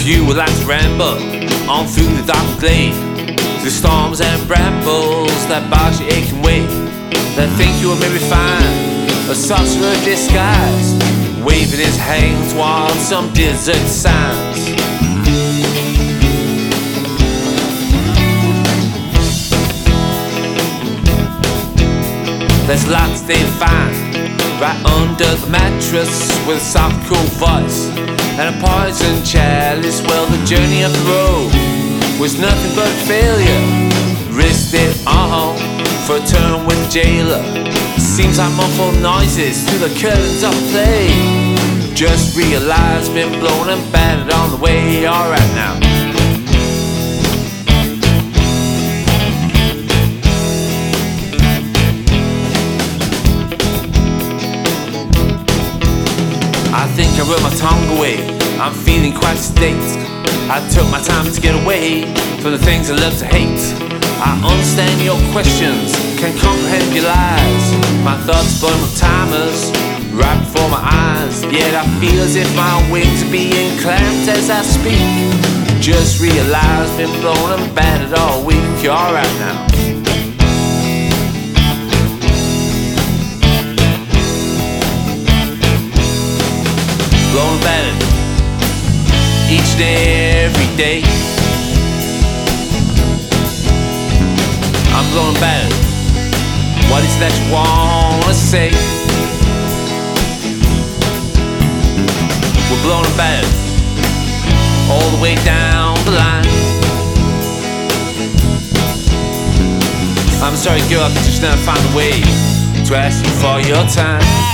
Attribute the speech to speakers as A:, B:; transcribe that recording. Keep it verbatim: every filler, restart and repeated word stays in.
A: If you would like to ramble on through the dark glade, through storms and brambles that bars your aching way, that think you will maybe find a sorcerer disguised, waving his hands while some desert signs. There's lots they find right under the mattress, with a soft cool voice and a poison chalice. Well, the journey up the road was nothing but a failure. Risked it all for a turn with the jailer. Seems like muffled noises through the curtains of the play. Just realized been blown and battered on the way. Alright now. I think I wrote my tongue away. I'm feeling quite sedate. I took my time to get away from the things I love to hate. I understand your questions, can comprehend your lies. My thoughts blown with timers right before my eyes. Yet I feel as if my wings are being clamped as I speak. Just realized been blown and battered all week. You're alright now. Blown and battered each and every day. I'm blown and battered. What is that you wanna say? We're blown and battered all the way down the line. I'm sorry girl, I could just never find a way to ask you for your time.